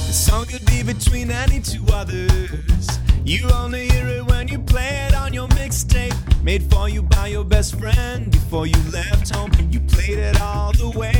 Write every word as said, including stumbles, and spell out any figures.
The song could be between any two others. You only hear it when you play it on your mixtape, made for you by your best friend before you left home. You played it all the way